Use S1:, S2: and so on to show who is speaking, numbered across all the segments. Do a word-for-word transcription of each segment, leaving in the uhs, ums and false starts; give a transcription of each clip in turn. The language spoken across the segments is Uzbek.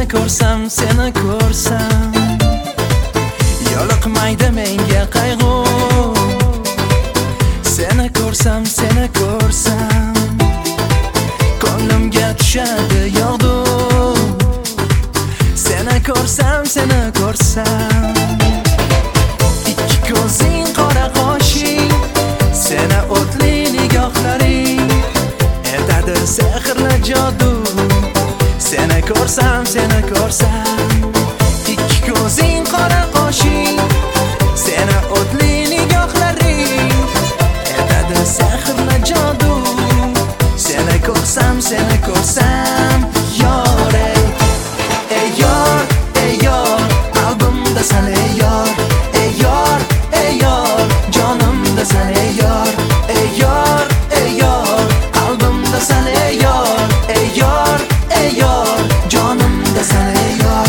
S1: ko'rsam, seni ko'rsam, yo'liqmaydi menga qayg'u. Seni ko'rsam, seni ko'rsam, ko'nglimga tushadi yog'du. Seni ko'rsam, seni ko'rsam, ikki ko'zing qora qoshing, seni o'tli nigohlaring etadi sehrli jodu. Seni ko'rsam, seni ko'rsam, ikki ko'zing qora qoshing, seni o'tli nigohlaring etadi sehrli jodu. Seni ko'rsam, seni ko'rsam, yor ey, ey yor, ey yor, qalbimda sen ey yor, ey yor, ey yor, jonimda sen ey yor, ey yor, ey yor, qalbimda sen ey yor, ey yor, ey yor, jonimda sen ey yor.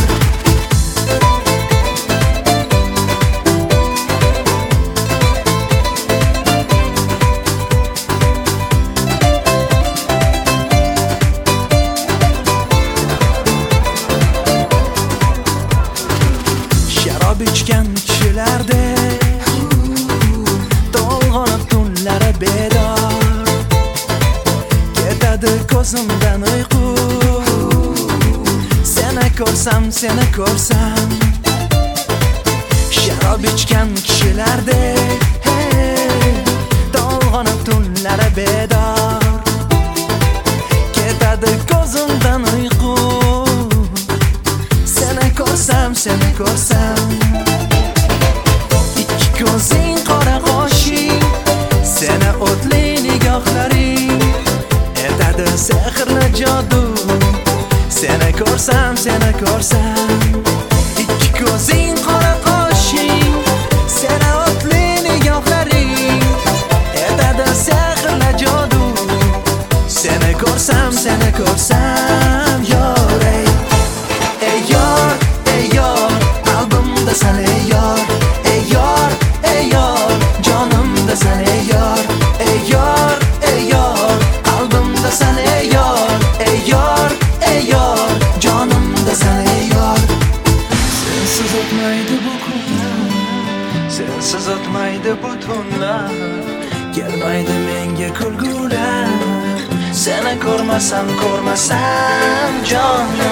S1: Sharob ichgan kishilardek to'lg'onib tunlari bedor, ketadi ko'zimdan uyqu. Seni ko'rsam, seni ko'rsam, sharob ichgan kishilardek to'lg'onib tunlari bedor, ketadi ko'zimdan uyqu. Seni ko'rsam, seni ko'rsam, ikki ko'zing qora qoshing, seni o'tli nigohlaring etadi sehrli jodu. Seni ko'rsam, seni ko'rsam, ikki ko'zing qora qoshing, seni o'tli nigohlaring etadi sehrli jodu. Seni ko'rsam, seni ko'rsam, yor ey, ey yor, ey yor, qalbimda sen ey yor, ey yor, ey yor, jonimda sen ey yor, ey yor, ey yor, qalbimda sen ey yor, ey yor, ey yor, jonimda sen ey yor. Sensiz o'tmaydi bu kunlar, sensiz o'tmaydi bu tunlar, kelmaydi menga kulgular. Seni ko'rmasam, ko'rmasam jonim